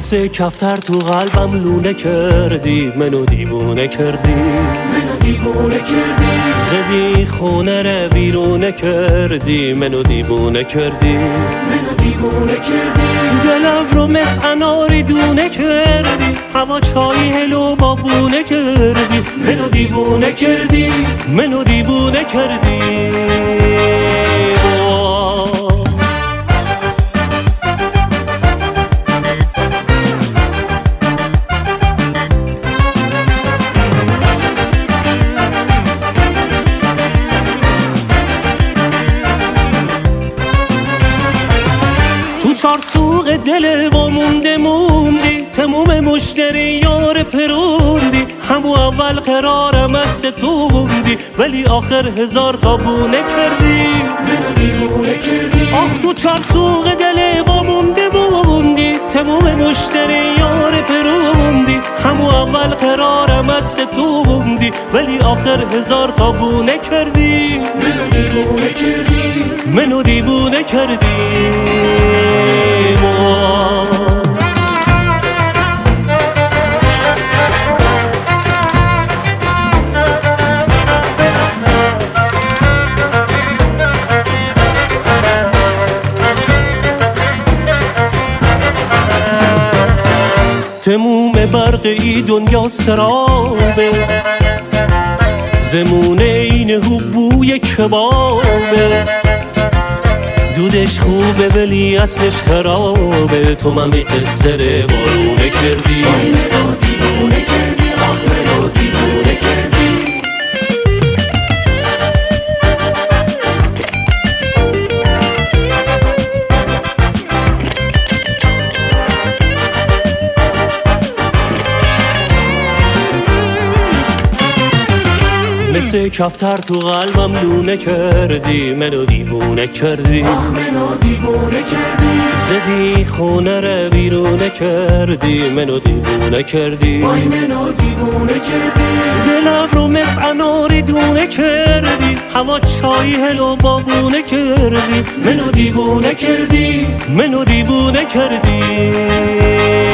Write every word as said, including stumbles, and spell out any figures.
مثل کفتر تو قلبم لونه کردی، منو دیوونه کردی، منو دیوونه کردی، زدی خونه رو بیرونه کردی، منو دیوونه کردی، منو دیوونه کردی، دلم رو مثل اناری دونه کردی، هوا چایی هلو بابونه کردی، منو دیوونه کردی، منو دیوونه کردی. تو چار سوق دل و مونده موندی، تموم مشتری یار پروندی، همو اول قرارم از تو بوندی، ولی آخر هزار تا بونه کردی، منو دیوونه کردی، آخ تو چار سوق دل و مونده موندی، تموم مشتری یار پروندی، همو اول قرارم از تو بوندی، ولی آخر هزار تا بونه کردی، منو دیوونه کردی، منو دیوونه کردی. تموم برقی دنیا سرابه، زمونه این بوی کبابه، دودش خوبه ولی اصلش خرابه، تو من بی قصه رو بارونه کردی، منو دیوونه کردی، آخ منو دیوونه کردی. مثل کفتر تو قلبم لونه کردی، منو دیوونه کردی، آخ منو دیوونه کردی، زدی خونه رو بیرونه کردی، منو دیوونه کردی، وای منو دیوونه کردی، دلم رو مثل اناری دونه کردی، هوا چایی هلو بابونه کردی، منو دیوونه کردی، منو دیوونه کردی.